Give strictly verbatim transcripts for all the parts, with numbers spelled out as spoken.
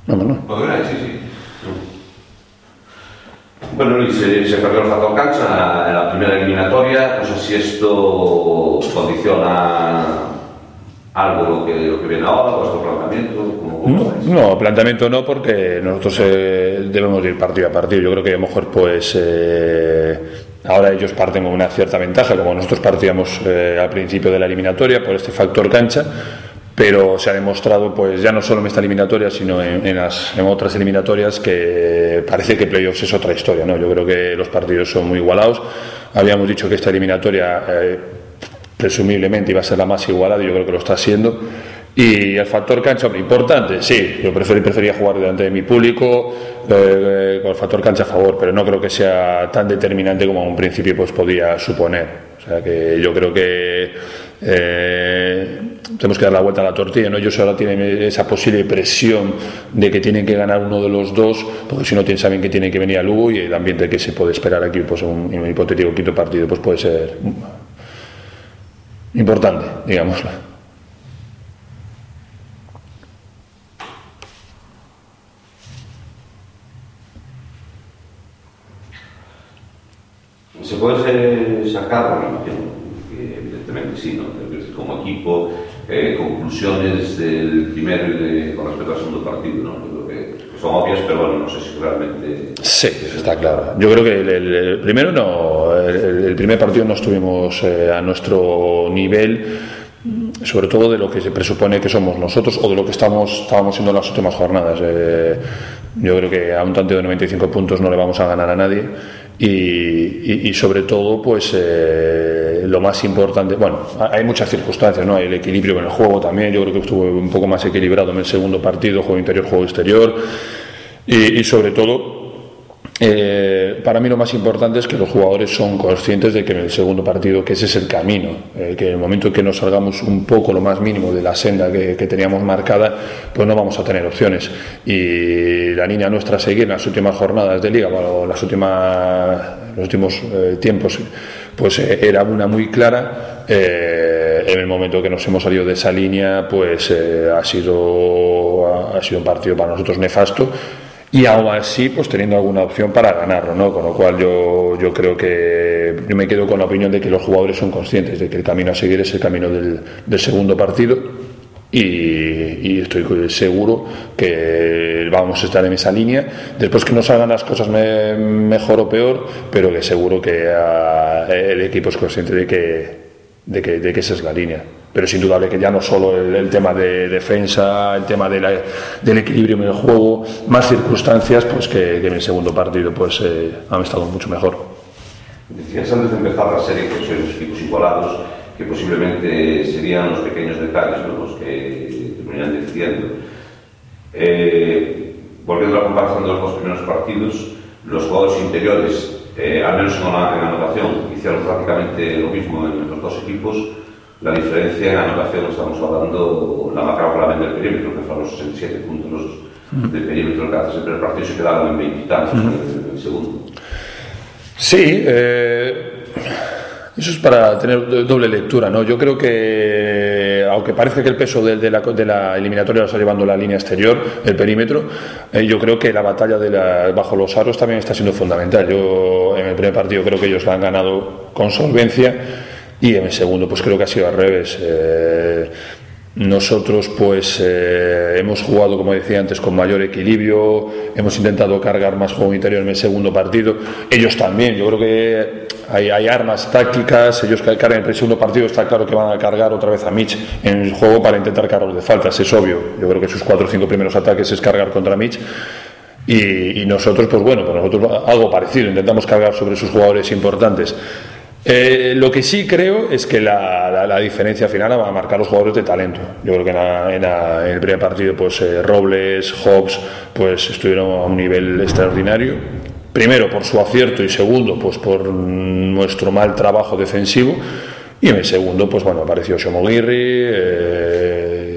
Vamos, ¿no? Sí, sí. Bueno, Luis, se, se perdió el factor cancha en la primera eliminatoria. No sé si esto condiciona algo lo que, lo que viene ahora, vuestro planteamiento. ¿Cómo, cómo no, no, planteamiento no, porque nosotros eh, debemos ir partido a partido. Yo creo que a lo mejor, pues, eh, ahora ellos parten con una cierta ventaja, como nosotros partíamos eh, al principio de la eliminatoria por este factor cancha. Pero se ha demostrado, pues ya no solo en esta eliminatoria, sino en, en, las, en otras eliminatorias, que parece que playoffs es otra historia, ¿no? Yo creo que los partidos son muy igualados. Habíamos dicho que esta eliminatoria eh, presumiblemente iba a ser la más igualada, y yo creo que lo está siendo. Y el factor cancha, hombre, importante, sí, yo prefer, prefería jugar delante de mi público eh, con el factor cancha a favor, pero no creo que sea tan determinante como a un principio pues podía suponer. O sea que yo creo que eh, tenemos que dar la vuelta a la tortilla, ¿no? Ellos ahora tienen esa posible presión de que tienen que ganar uno de los dos, porque si no saben que tiene que venir a Lugo, y el ambiente que se puede esperar aquí, pues un, un hipotético quinto partido, pues puede ser importante, digámoslo. ¿Se puede sacar, bueno, que evidentemente sí, ¿no? Como equipo, eh, conclusiones del primero y de, con respecto al segundo partido, ¿no? Yo creo que son obvias, pero bueno, no sé si realmente... Sí, está claro. Yo creo que el, el, el primero no, el, el primer partido no estuvimos eh, a nuestro nivel, sobre todo de lo que se presupone que somos nosotros o de lo que estamos, estábamos siendo en las últimas jornadas. Eh, yo creo que a un tanteo de noventa y cinco puntos no le vamos a ganar a nadie. Y, y, y sobre todo, pues eh, lo más importante, bueno, hay muchas circunstancias, ¿no? Hay el equilibrio en el juego también. Yo creo que estuvo un poco más equilibrado en el segundo partido, juego interior, juego exterior, y, y sobre todo eh, para mí lo más importante es que los jugadores son conscientes de que en el segundo partido, que ese es el camino, eh, que en el momento en que nos salgamos un poco lo más mínimo de la senda que, que teníamos marcada, pues no vamos a tener opciones. Y la línea nuestra a seguir en las últimas jornadas de liga, bueno, las últimas, los últimos eh, tiempos, pues eh, era una muy clara. Eh, en el momento que nos hemos salido de esa línea, pues eh, ha sido ha sido un partido para nosotros nefasto. Y aún así, pues teniendo alguna opción para ganarlo, ¿no? Con lo cual yo, yo creo que yo me quedo con la opinión de que los jugadores son conscientes de que el camino a seguir es el camino del, del segundo partido, y, y estoy seguro que vamos a estar en esa línea. Después que nos hagan las cosas me, mejor o peor, pero que seguro que a, el equipo es consciente de que, de que, de que esa es la línea. Pero es indudable que ya no solo el, el tema de defensa, el tema de la, del equilibrio en el juego, más circunstancias, pues que, que en el segundo partido pues eh, han estado mucho mejor. Decías antes de empezar la serie que sois equipos igualados, que posiblemente serían los pequeños detalles, ¿no? Los que terminan decidiendo. Eh, volviendo a la comparación de los dos primeros partidos, los jugadores interiores, eh, al menos en la, en la anotación, hicieron prácticamente lo mismo en los dos equipos. La diferencia en la anotación, estamos hablando, la marcaba claramente del perímetro, que fueron los sesenta y siete puntos uh-huh. del perímetro que hace el primer partido, se quedaron en veinte y tantos uh-huh. en el segundo. Sí, eh, eso es para tener doble lectura, ¿no? Yo creo que, aunque parece que el peso de, de, la, de la eliminatoria lo está llevando la línea exterior, el perímetro, eh, yo creo que la batalla de la, bajo los aros también está siendo fundamental. Yo en el primer partido creo que ellos la han ganado con solvencia, y en el segundo pues creo que ha sido al revés. Eh, nosotros pues eh, hemos jugado, como decía antes, con mayor equilibrio, hemos intentado cargar más juego interior en el segundo partido, ellos también. Yo creo que hay, hay armas tácticas, ellos cargan en el segundo partido, está claro que van a cargar otra vez a Mitch en el juego para intentar cargarlos de faltas, es obvio. Yo creo que sus cuatro o cinco primeros ataques es cargar contra Mitch. Y, y nosotros pues bueno, pues nosotros algo parecido, intentamos cargar sobre sus jugadores importantes. Eh, lo que sí creo es que la, la, la diferencia final va a marcar los jugadores de talento. Yo creo que en, la, en, la, en el primer partido pues eh, Robles, Hobbs pues estuvieron a un nivel extraordinario, primero por su acierto y segundo pues por nuestro mal trabajo defensivo, y en el segundo pues bueno, apareció Xomoguirri, eh,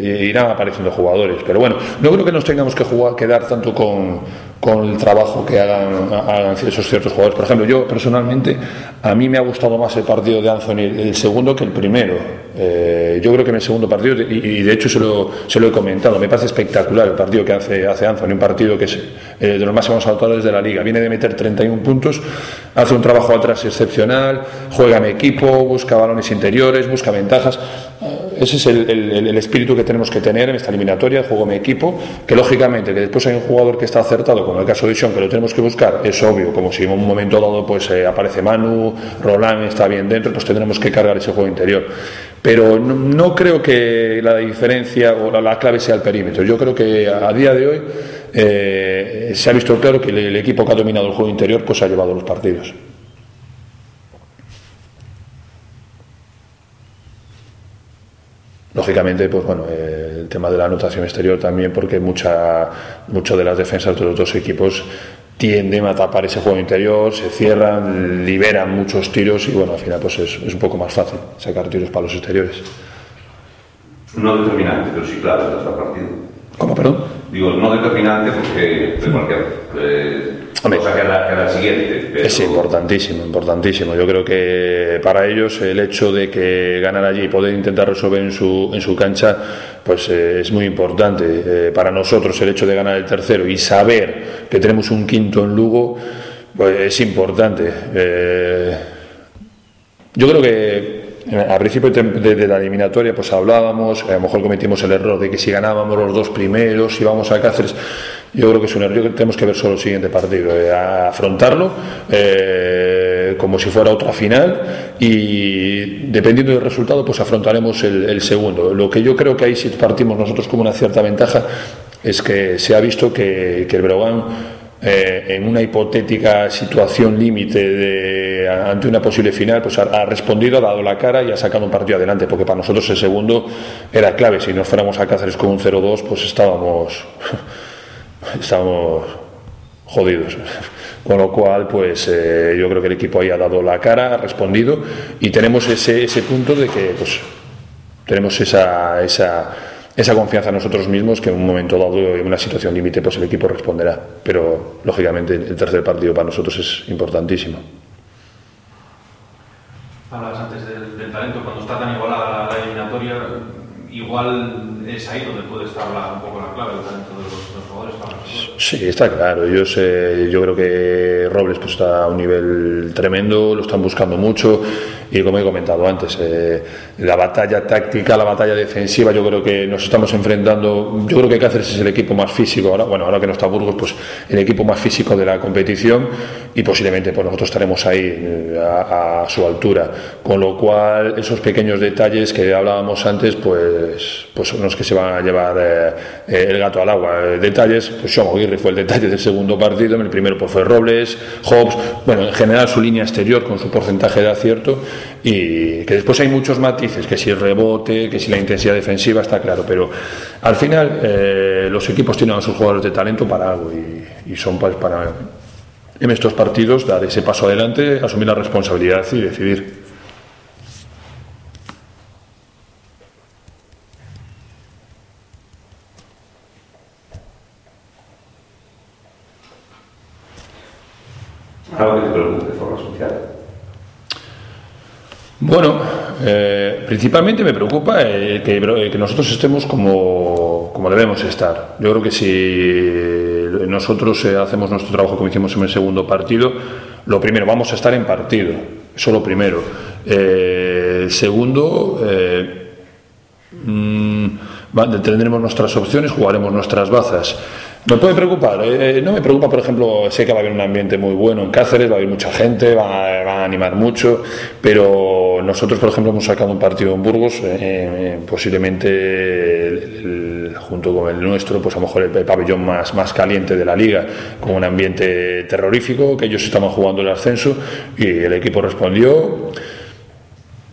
eh, irán apareciendo jugadores. Pero bueno, no creo que nos tengamos que jugar, quedar tanto con, con el trabajo que hagan, hagan esos ciertos jugadores. Por ejemplo, yo personalmente, a mí me ha gustado más el partido de Anthony, el segundo, que el primero. Eh, yo creo que en el segundo partido, y, y de hecho se lo, se lo he comentado, me parece espectacular el partido que hace, hace Anthony, un partido que es eh, de los máximos anotadores de la liga. Viene de meter treinta y un puntos, hace un trabajo atrás excepcional, juega en equipo, busca balones interiores, busca ventajas. Ese es el, el, el espíritu que tenemos que tener en esta eliminatoria, el juego en equipo, que lógicamente que después hay un jugador que está acertado, como el caso de Sean, que lo tenemos que buscar, es obvio, como si en un momento dado pues eh, aparece Manu, Roland está bien dentro, pues tendremos que cargar ese juego interior. Pero no, no creo que la diferencia o la, la clave sea el perímetro. Yo creo que a, a día de hoy eh, se ha visto claro que el, el equipo que ha dominado el juego interior pues ha llevado los partidos. Lógicamente, pues bueno, eh, el tema de la anotación exterior también, porque mucha, mucho de las defensas de los dos equipos tienden a tapar ese juego interior, se cierran, liberan muchos tiros y bueno, al final pues es, es un poco más fácil sacar tiros para los exteriores. No determinante, pero sí clave en nuestro partido. ¿Cómo, perdón? Digo, no determinante porque de cualquier eh, cosa que la, que la siguiente. Pero... Es importantísimo, importantísimo. Yo creo que para ellos el hecho de que ganar allí y poder intentar resolver en su, en su cancha, pues eh, es muy importante. Eh, para nosotros el hecho de ganar el tercero y saber que tenemos un quinto en Lugo, pues es importante. Eh, yo creo que al principio de, de, de la eliminatoria pues hablábamos, a lo mejor cometimos el error de que si ganábamos los dos primeros íbamos a Cáceres. Yo creo que es un error que tenemos que ver solo el siguiente partido, eh, afrontarlo eh, como si fuera otra final y dependiendo del resultado pues afrontaremos el, el segundo. Lo que yo creo que ahí si partimos nosotros como una cierta ventaja es que se ha visto que, que el Breogán Eh, en una hipotética situación límite de, ante una posible final pues ha, ha respondido, ha dado la cara y ha sacado un partido adelante, porque para nosotros el segundo era clave. Si nos fuéramos a Cáceres con un cero dos pues estábamos estábamos jodidos, con lo cual pues eh, yo creo que el equipo ahí ha dado la cara, ha respondido y tenemos ese, ese punto de que pues tenemos esa, esa esa confianza en nosotros mismos, que en un momento dado, en una situación límite, pues el equipo responderá. Pero, lógicamente, el tercer partido para nosotros es importantísimo. Hablabas antes del, del talento, cuando está tan igualada la, la eliminatoria, igual es ahí donde puede estar la, un poco la clave, el talento de los, de los jugadores para nosotros. Sí, está claro. Yo, sé, yo creo que Robles pues, está a un nivel tremendo, lo están buscando mucho. Y como he comentado antes, eh, la batalla táctica, la batalla defensiva, yo creo que nos estamos enfrentando. Yo creo que Cáceres es el equipo más físico ahora, bueno, ahora que no está Burgos, pues el equipo más físico de la competición y posiblemente pues nosotros estaremos ahí eh, a, a su altura. Con lo cual, esos pequeños detalles que hablábamos antes, pues, pues son los que se van a llevar eh, eh, el gato al agua. Eh, detalles, pues Sean Aguirre fue el detalle del segundo partido, en el primero pues fue Robles, Hobbs, bueno, en general su línea exterior con su porcentaje de acierto. Y que después hay muchos matices, que si el rebote, que si la intensidad defensiva, está claro, pero al final eh, los equipos tienen a sus jugadores de talento para algo y, y son pues, para en estos partidos dar ese paso adelante, asumir la responsabilidad y decidir. ¿Algo que te preocupe de forma social? Bueno, eh, principalmente me preocupa eh, que, que nosotros estemos como, como debemos estar. Yo creo que si nosotros eh, hacemos nuestro trabajo como hicimos en el segundo partido, lo primero, vamos a estar en partido, eso lo primero. Eh, segundo, eh, mmm, tendremos nuestras opciones, jugaremos nuestras bazas. Me puede preocupar, eh, no me preocupa, por ejemplo, sé que va a haber un ambiente muy bueno en Cáceres, va a haber mucha gente, va, va a animar mucho, pero nosotros, por ejemplo, hemos sacado un partido en Burgos, eh, posiblemente el, el, junto con el nuestro, pues a lo mejor el, el pabellón más, más caliente de la liga, con un ambiente terrorífico, que ellos estaban jugando el ascenso y el equipo respondió.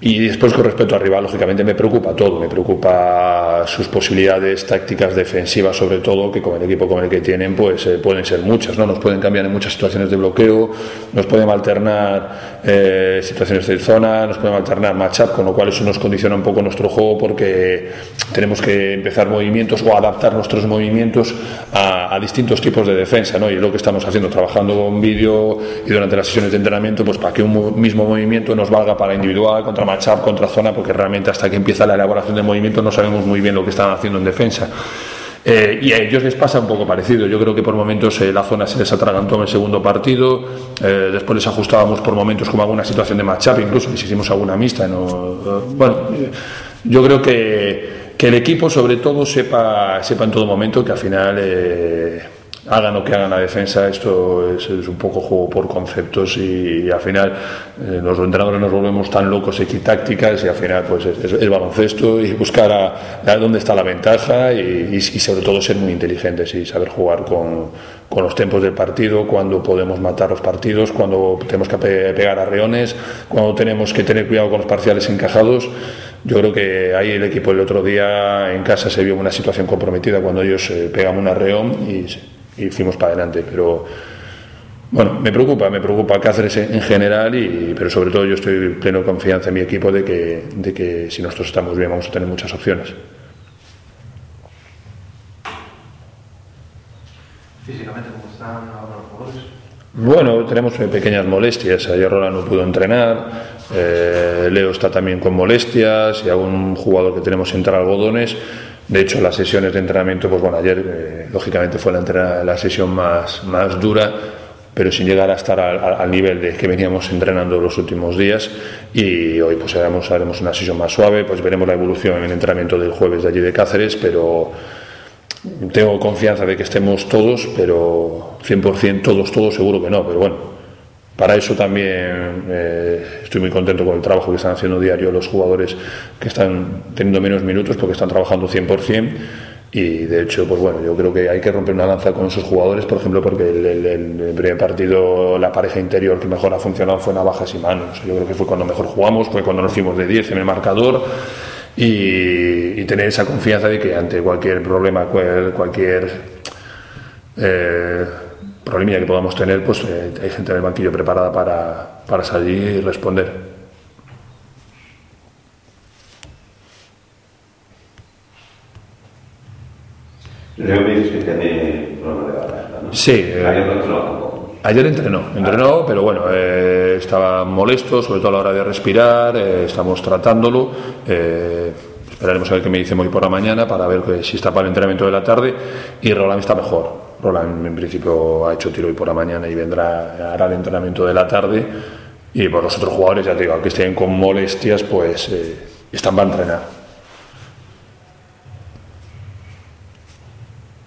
Y después, con respecto al rival, lógicamente me preocupa todo, me preocupa sus posibilidades tácticas defensivas, sobre todo, que con el equipo con el que tienen, pues eh, pueden ser muchas, ¿no? Nos pueden cambiar en muchas situaciones de bloqueo, nos pueden alternar eh, situaciones de zona, nos pueden alternar match-up, con lo cual eso nos condiciona un poco nuestro juego, porque tenemos que empezar movimientos o adaptar nuestros movimientos a, a distintos tipos de defensa, ¿no? Y es lo que estamos haciendo, trabajando con vídeo y durante las sesiones de entrenamiento, pues para que un mismo movimiento nos valga para individual, contra match-up, contra zona, porque realmente hasta que empieza la elaboración del movimiento no sabemos muy bien lo que están haciendo en defensa. Eh, y a ellos les pasa un poco parecido. Yo creo que por momentos eh, la zona se les atragantó en el segundo partido, eh, después les ajustábamos por momentos como alguna situación de match-up, incluso les hicimos alguna mixta, ¿no? Eh, bueno, eh, yo creo que, que el equipo sobre todo sepa, sepa en todo momento que al final eh, hagan lo que hagan la defensa, esto es, es un poco juego por conceptos, y, y al final eh, los entrenadores nos volvemos tan locos equitácticas, y al final pues es, es, es baloncesto, y buscar a, a dónde está la ventaja, y, y, y sobre todo ser muy inteligentes y saber jugar con, con los tiempos del partido, cuando podemos matar los partidos, cuando tenemos que pe pegar arreones, cuando tenemos que tener cuidado con los parciales encajados. Yo creo que ahí el equipo el otro día en casa se vio una situación comprometida cuando ellos eh, pegan un arreón y y fuimos para adelante, pero bueno, me preocupa, me preocupa Cáceres en general, y, pero sobre todo yo estoy pleno de confianza en mi equipo de que, de que si nosotros estamos bien vamos a tener muchas opciones. Físicamente, ¿cómo están ahora los jugadores? Bueno, tenemos pequeñas molestias. Ayer Roland no pudo entrenar, eh, Leo está también con molestias, y algún jugador que tenemos entre algodones. De hecho, las sesiones de entrenamiento, pues bueno, ayer eh, lógicamente fue la, la sesión más, más dura, pero sin llegar a estar al, al nivel de que veníamos entrenando los últimos días, y hoy pues haremos, haremos una sesión más suave, pues veremos la evolución en el entrenamiento del jueves de allí de Cáceres, pero tengo confianza de que estemos todos, pero cien por ciento todos, todos seguro que no, pero bueno. Para eso también eh, estoy muy contento con el trabajo que están haciendo diario los jugadores, que están teniendo menos minutos porque están trabajando cien por ciento, y de hecho, pues bueno, yo creo que hay que romper una lanza con esos jugadores, por ejemplo, porque el, el, el primer partido, la pareja interior que mejor ha funcionado fue Navajas y Manos. Yo creo que fue cuando mejor jugamos, fue cuando nos fuimos de diez en el marcador, y, y tener esa confianza de que ante cualquier problema, cualquier... Eh, problemilla que podamos tener, pues eh, hay gente en el banquillo preparada para, para salir y responder. Leo me dices que tiene problema de garganta, ¿no? Sí. Eh, ayer no entrenó tampoco. Ayer entrenó, entrenó, ah. pero bueno, eh, estaba molesto, sobre todo a la hora de respirar, eh, estamos tratándolo. Eh, esperaremos a ver qué me dice hoy por la mañana para ver que, si está para el entrenamiento de la tarde, y Roland está mejor. Roland en principio ha hecho tiro hoy por la mañana y vendrá, hará el entrenamiento de la tarde, y por los otros jugadores, ya te digo, que estén con molestias, pues eh, están para entrenar.